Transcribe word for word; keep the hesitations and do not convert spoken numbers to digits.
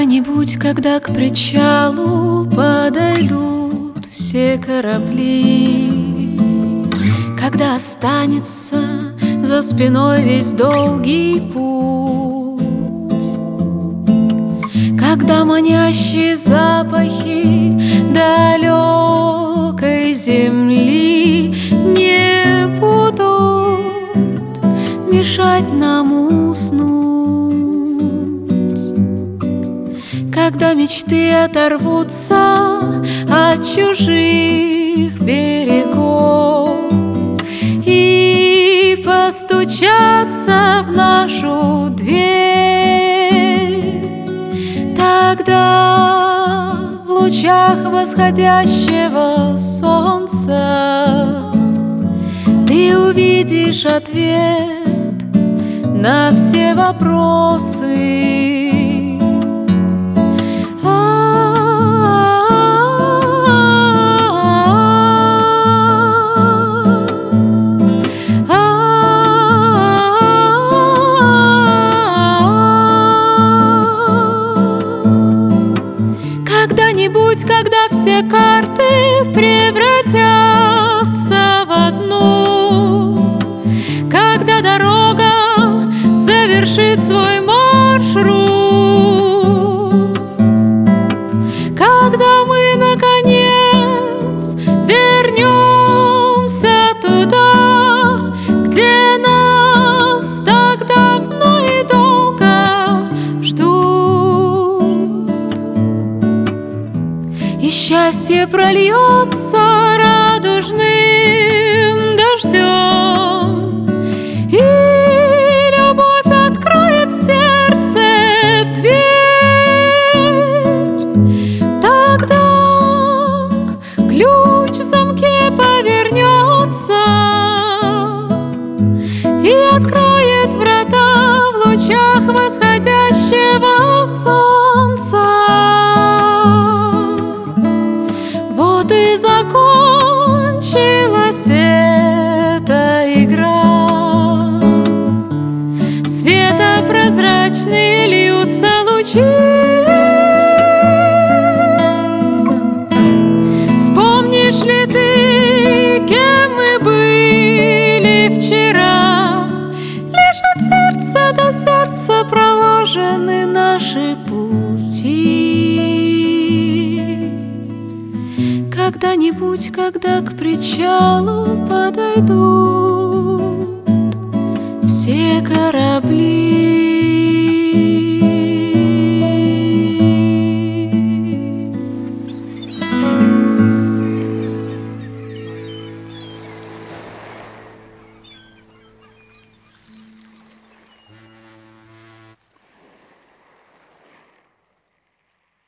Когда-нибудь, когда к причалу подойдут все корабли, когда останется за спиной весь долгий путь, когда манящие запахи далекой земли не будут мешать нам уснуть, когда мечты оторвутся от чужих берегов и постучатся в нашу дверь, тогда в лучах восходящего солнца ты увидишь ответ на все вопросы. Когда-нибудь, когда все карты превратятся в одну, когда дорога завершит свой маршрут, когда мы, наконец, вернемся туда, где нас так давно и долго ждут, и счастье прольется радужным дождем, и любовь откроет в сердце дверь. Тогда ключ в замке повернется и откроет врата в лучах восходящего солнца. Вот и закончилась эта игра. Светопрозрачные льются лучи. Вспомнишь ли ты, кем мы были вчера? Лишь от сердца до сердца проложены наши пути. Когда-нибудь, когда к причалу подойдут все корабли,